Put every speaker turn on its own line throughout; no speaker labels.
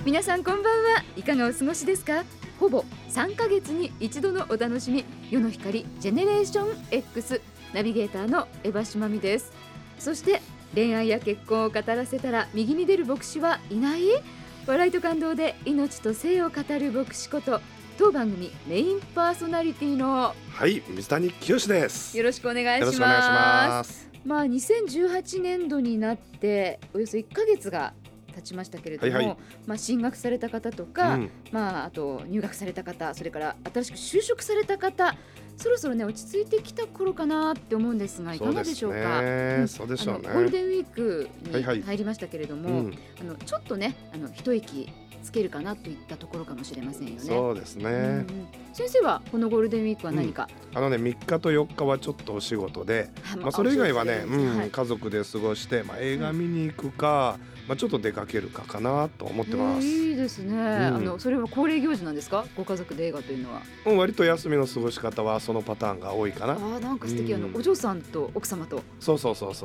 皆さんこんばんは。いかがお過ごしですか？ほぼ3ヶ月に一度のお楽しみ、世の光ジェネレーション X、 ナビゲーターの江橋真美です。そして恋愛や結婚を語らせたら右に出る牧師はいない、笑いと感動で命と性を語る牧師こと、当番組メインパーソナリティの
水谷清です。
よろしくお願いします。
よろしくお願いします。
2018年度になっておよそ1ヶ月が経ちましたけれども、進学された方とか、あと入学された方、それから新しく就職された方、そろそろね落ち着いてきた頃かなって思うんですが、いかがでしょうか？
そうでしょうね。
ゴールデンウィークに入りましたけれども、ちょっとね一息つけるかなといったところかもしれませんよね。
そうですね、
先生はこのゴールデンウィークは何か、
3日と4日はちょっとお仕事で、それ以外はね、家族で過ごして、映画見に行くか、ちょっと出かけるかなと思ってます。
いいですね、それは恒例行事なんですか？ご家族で映画というのは。
割と休みの過ごし方はそのパターンが多いかな。
なんか素敵、お嬢さんと奥様と。そう確か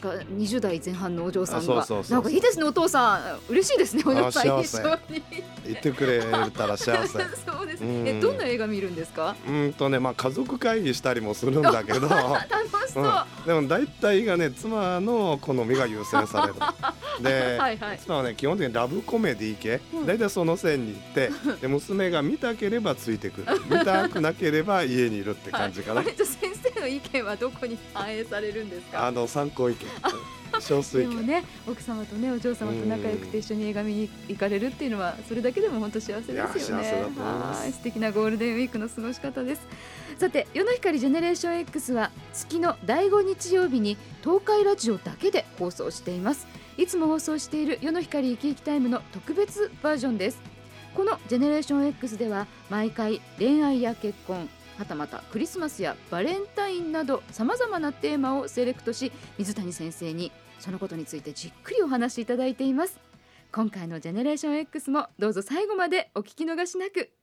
20代前半のお嬢さんが、なんかいいですね。お父さん嬉しいですね。お嬢さん一緒に
言ってくれたら幸せ
そうですね、どんな映画見るんですか？
家族会議したりもするんだけど
楽しそう、
でも大体がね、妻の好みが優先されるで、妻はね基本的にラブコメディ系、大体その線に行ってで、娘が見たければついてくる、見たくなければ家にいるって感じかな。
先生の意見はどこに反映されるんですか？
参考意見少数意見
でもね、奥様とねお嬢様と仲良くて一緒に映画見に行かれるっていうのは、それだけでも本当幸せですよね。
幸せだと思います。
素敵なゴールデンウィークの過ごし方です。さて、世の光ジェネレーション X は月の第5日曜日に東海ラジオだけで放送しています。いつも放送している世の光生き生きタイムの特別バージョンです。このジェネレーション X では毎回恋愛や結婚、はたまたクリスマスやバレンタインなどさまざまなテーマをセレクトし、水谷先生にそのことについてじっくりお話しいただいています。今回のジェネレーション X もどうぞ最後までお聞き逃しなく。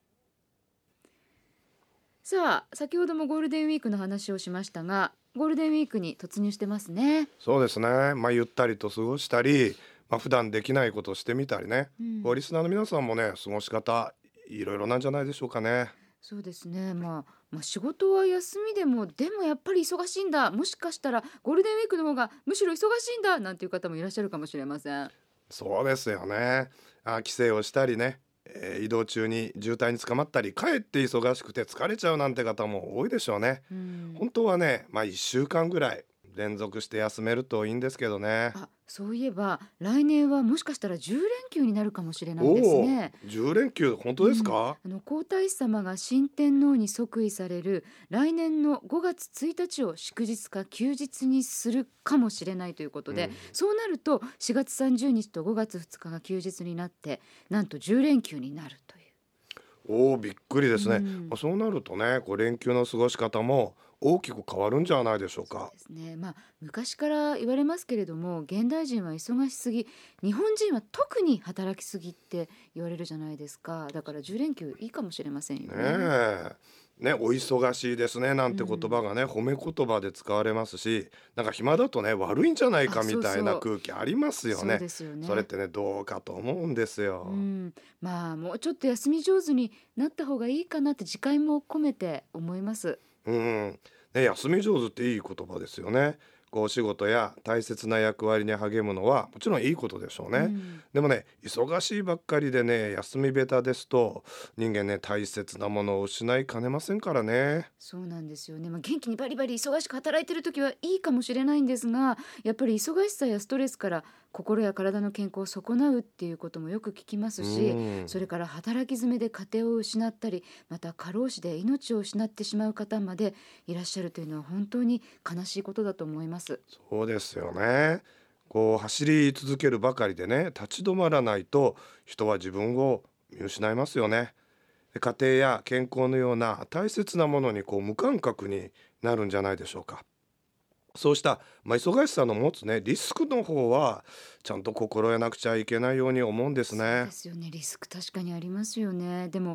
さあ、先ほどもゴールデンウィークの話をしましたが、ゴールデンウィークに突入してますね。
そうですね、ゆったりと過ごしたり、普段できないことをしてみたりね、リスナーの皆さんもね、過ごし方いろいろなんじゃないでしょうかね。
そうですね、仕事は休みでもやっぱり忙しいんだ、もしかしたらゴールデンウィークの方がむしろ忙しいんだなんていう方もいらっしゃるかもしれません。
そうですよね。帰省をしたりね、移動中に渋滞に捕まったり、かえって忙しくて疲れちゃうなんて方も多いでしょうね。本当はね、1週間ぐらい連続して休めるといいんですけどね。
そういえば来年はもしかしたら10連休になるかもしれないですね。
10連休本当ですか？
皇太子様が新天皇に即位される来年の5月1日を祝日か休日にするかもしれないということで、そうなると4月30日と5月2日が休日になって、なんと10連休になるという。
びっくりですね。そうなるとね、連休の過ごし方も大きく変わるんじゃないでしょうか。
そうですね、昔から言われますけれども、現代人は忙しすぎ、日本人は特に働きすぎって言われるじゃないですか。だから10連休いいかもしれませんよね。
お忙しいですねなんて言葉がね、褒め言葉で使われますし、なんか暇だとね悪いんじゃないかみたいな空気ありますよね。
そうですよね。
それってねどうかと思うんですよ。
もうちょっと休み上手になった方がいいかなって自戒も込めて思います。
休み上手っていい言葉ですよね。お仕事や大切な役割に励むのはもちろんいいことでしょうね。でもね、忙しいばっかりでね、休み下手ですと人間ね、大切なものを失いかねませんからね。
そうなんですよね。元気にバリバリ忙しく働いてる時はいいかもしれないんですが、やっぱり忙しさやストレスから心や体の健康を損なうっていうこともよく聞きますし、それから働き詰めで家庭を失ったり、また過労死で命を失ってしまう方までいらっしゃるというのは本当に悲しいことだと思います。
そうですよね。走り続けるばかりでね、立ち止まらないと人は自分を見失いますよね。家庭や健康のような大切なものに無感覚になるんじゃないでしょうか。そうした、忙しさの持つねリスクの方はちゃんと心得なくちゃいけないように思うんですね。
そうですよね。リスク確かにありますよね。でも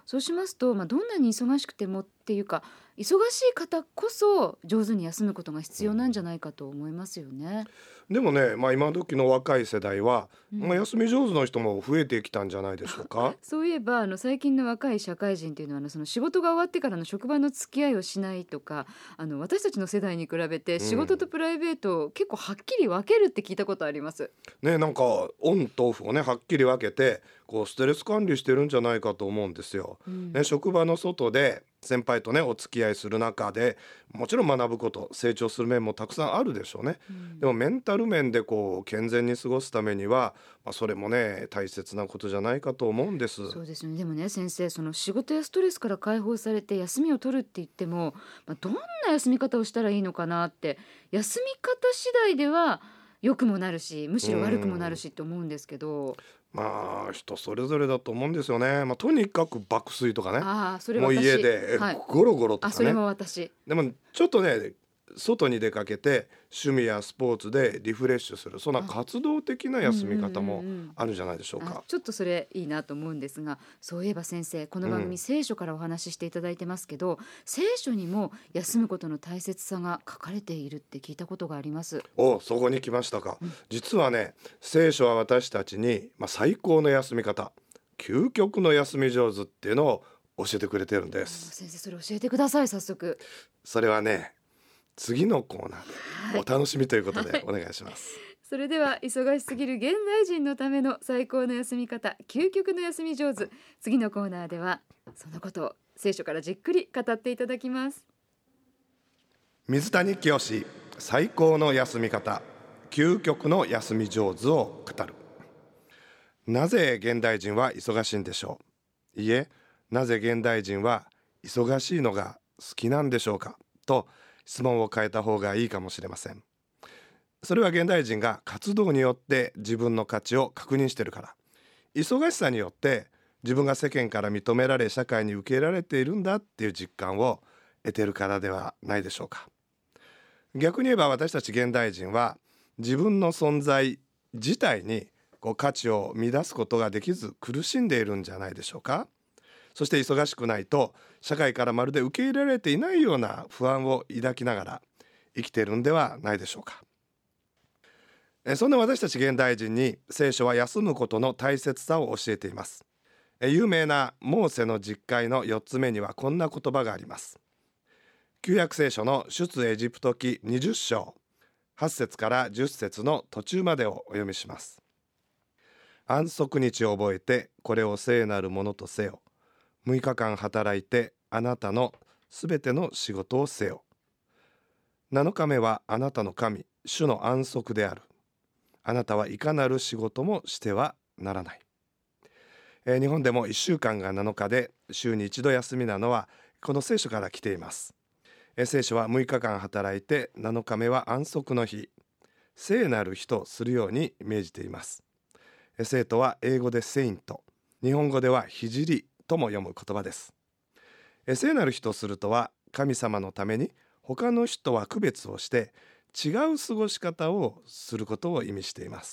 そうしますと、どんなに忙しくてもっていうか、忙しい方こそ上手に休むことが必要なんじゃないかと思いますよね。
でもね、今時の若い世代は、
うん。
休み上手の人も増えてきたんじゃないでしょうか。
そういえば最近の若い社会人っていうのはその仕事が終わってからの職場の付き合いをしないとか、私たちの世代に比べて仕事と
うん。
プライベートを結構はっきり分けるって聞いたことあります。
ね、なんかオンとオフをねはっきり分けてストレス管理してるんじゃないかと思うんですよ。ね、
うん。
職場の外で先輩とねお付き合いする中でもちろん学ぶこと成長する面もたくさんあるでしょうね。
うん。
でもメンタル面で健全に過ごすためには、それもね大切なことじゃないかと思うんです。
そうですよね。でもね先生、その仕事やストレスから解放されて休みを取るって言っても、どんな休み方をしたらいいのかなって、休み方次第では良くもなるしむ
う
しろ悪くもなる
ん。
しって思うんですけど。
人それぞれだと思うんですよね。とにかく爆睡とかね、
ああ、それ
もう家
私。
で
はい。
ゴロゴロと
あ、それ
かね。
も私。
でもちょっとね外に出かけて趣味やスポーツでリフレッシュするそんな
あ、
活動的な
うんうんうん
休み方も
うん。
あるんじゃないでしょうか。
ちょっとそれいいなと思うんですが、そういえば先生、この番組
うん。
聖書からお話ししていただいてますけど、聖書にも休むことの大切さが書かれているって聞いたことがあります。
そこに来ましたか。
うん。
実はね聖書は私たちに、最高の休み方究極の休み上手っていうのを教えてくれてるんです。
先生、それ教えてください、早速。
それはね次のコーナーで
はい。
お楽しみということ
はい。
でお願いします。
それでは、忙しすぎる現代人のための最高の休み方、究極の休み上手。次のコーナーではそのことを聖書からじっくり語っていただきます。
水谷清最高の休み方究極の休み上手を語る。なぜ現代人は忙しいんでしょう。いえ、なぜ現代人は忙しいのが好きなんでしょうかと質問を変えた方がいいかもしれません。それは現代人が活動によって自分の価値を確認しているから、忙しさによって自分が世間から認められ社会に受け入れられているんだっていう実感を得ているからではないでしょうか。逆に言えば私たち現代人は自分の存在自体に価値を見出すことができず苦しんでいるんじゃないでしょうか。そして忙しくないと社会からまるで受け入れられていないような不安を抱きながら生きているんではないでしょうか。そんな私たち現代人に聖書は休むことの大切さを教えています。有名なモーセの実会の4つ目にはこんな言葉があります。旧約聖書の出エジプト記20章8節から10節の途中までをお読みします。安息日を覚えてこれを聖なるものとせよ。6日間働いてあなたのすべての仕事をせよ。7日目はあなたの神主の安息である。あなたはいかなる仕事もしてはならない。日本でも1週間が7日で週に1度休みなのはこの聖書から来ています。聖書は6日間働いて7日目は安息の日、聖なる日とするように命じています。聖とは英語でセイント、日本語では聖とも読む言葉です。聖なる日とするとは神様のために他の人は区別をして違う過ごし方をすることを意味しています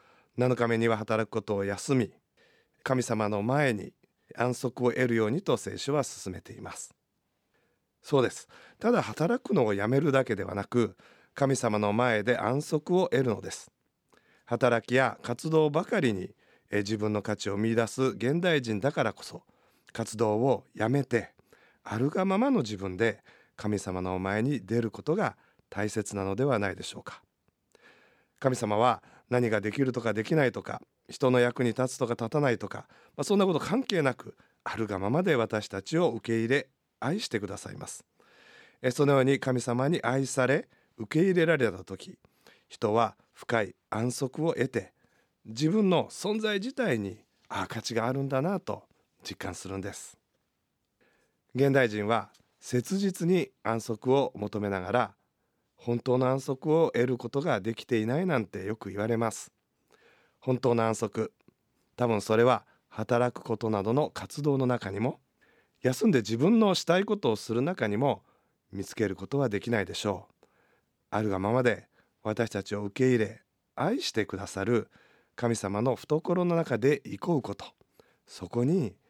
。7日目には働くことを休み、神様の前に安息を得るようにと聖書は進めています。そうです。ただ働くのをやめるだけではなく、神様の前で安息を得るのです。働きや活動ばかりに自分の価値を見出す現代人だからこそ、活動をやめてあるがままの自分で神様の前に出ることが大切なのではないでしょうか。神様は何ができるとかできないとか、人の役に立つとか立たないとか、そんなこと関係なくあるがままで私たちを受け入れ愛してくださいます。そのように神様に愛され受け入れられた時、人は深い安息を得て自分の存在自体に価値があるんだなと実感するんです。現代人は切実に安息を求めながら本当の安息を得ることができていないなんてよく言われます。本当の安息、多分それは働くことなどの活動の中にも、休んで自分のしたいことをする中にも見つけることはできないでしょう。あるがままで私たちを受け入れ愛してくださる神様の懐の中で憩うこと、そこに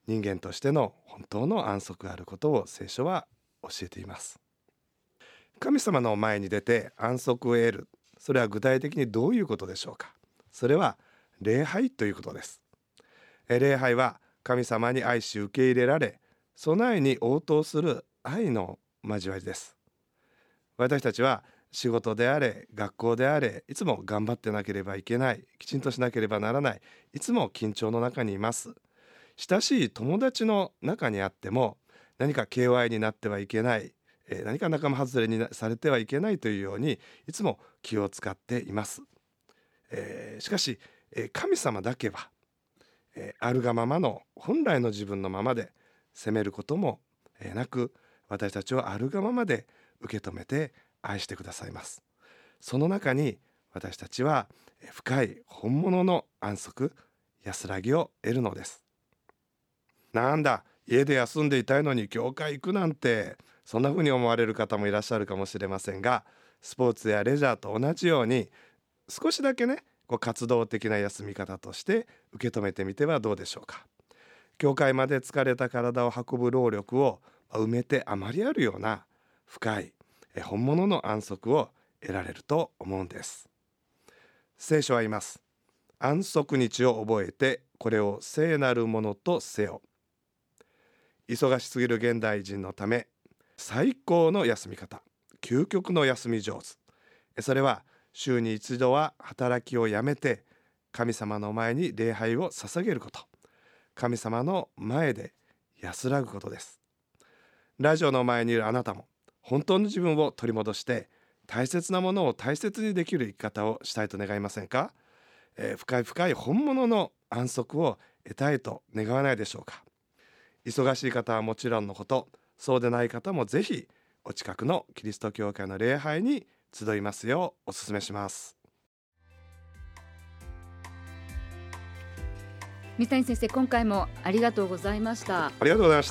人間としての本当の安息があることを聖書は教えています。神様の前に出て安息を得る、それは具体的にどういうことでしょうか。それは礼拝ということです。礼拝は神様に愛し受け入れられ、その愛に応答する愛の交わりです。私たちは仕事であれ学校であれ、いつも頑張ってなければいけない、きちんとしなければならない、いつも緊張の中にいます。親しい友達の中にあっても何か KY になってはいけない、何か仲間外れにされてはいけないというようにいつも気を使っています。しかし神様だけはあるがままの本来の自分のままで責めることもなく、私たちをあるがままで受け止めて愛してくださいます。その中に私たちは深い本物の安息、安らぎを得るのです。なんだ、家で休んでいたいのに教会行くなんて、そんな風に思われる方もいらっしゃるかもしれませんが、スポーツやレジャーと同じように少しだけね、活動的な休み方として受け止めてみてはどうでしょうか。教会まで疲れた体を運ぶ労力を埋めてあまりあるような深い本物の安息を得られると思うんです。聖書は言います。安息日を覚えてこれを聖なるものとせよ。忙しすぎる現代人のため最高の休み方、究極の休み上手、それは週に一度は働きをやめて神様の前に礼拝を捧げること、神様の前で安らぐことです。ラジオの前にいるあなたも本当の自分を取り戻して大切なものを大切にできる生き方をしたいと願いませんか。深い深い本物の安息を得たいと願わないでしょうか。忙しい方はもちろんのこと、そうでない方もぜひお近くのキリスト教会の礼拝に集いますようお勧めします。
水谷先生、今回もありがとうございました。
ありがとうございました。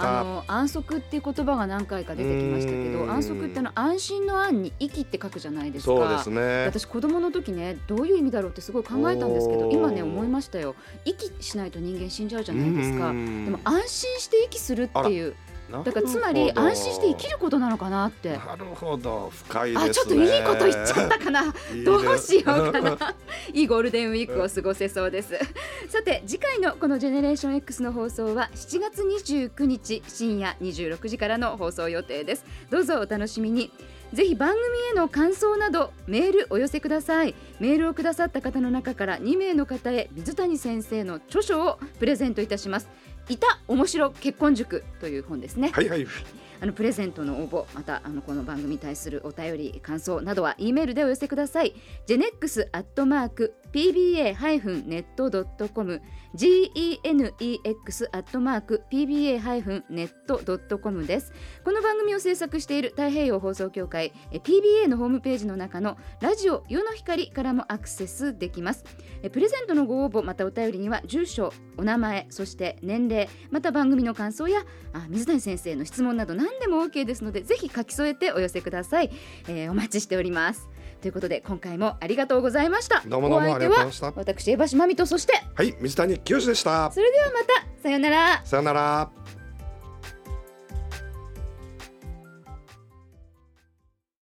安息っていう言葉が何回か出てきましたけど、安息って安心の安に息って書くじゃないですか。
そうですね。
私子供の時ね、どういう意味だろうってすごい考えたんですけど、今ね思いましたよ。息しないと人間死んじゃうじゃないですか。でも安心して息するっていう、だからつまり安心して生きることなのかなって。
なるほど、深いですね。
ちょっといいこと言っちゃったかな。どうしようかな。いいゴールデンウィークを過ごせそうです。さて次回のこのジェネレーション X の放送は7月29日深夜26時からの放送予定です。どうぞお楽しみに。ぜひ番組への感想などメールお寄せください。メールをくださった方の中から2名の方へ水谷先生の著書をプレゼントいたします。いた面白結婚塾という本ですね。
はいはい。
プレゼントの応募、またこの番組に対するお便り感想などは E メールでお寄せください。genex@pba-net.com genex@pba-net.com です。この番組を制作している太平洋放送協会 PBA のホームページの中のラジオ世の光からもアクセスできます。プレゼントのご応募またお便りには住所、お名前、そして年齢、また番組の感想や水谷先生の質問など何でも OK ですので、ぜひ書き添えてお寄せください。お待ちしております。ということで今回もありがとうございました。
どうもどうもありがとうございました。
私江橋真美と、そして
はい、水谷清でした。
それではまた、さよなら。
さよなら。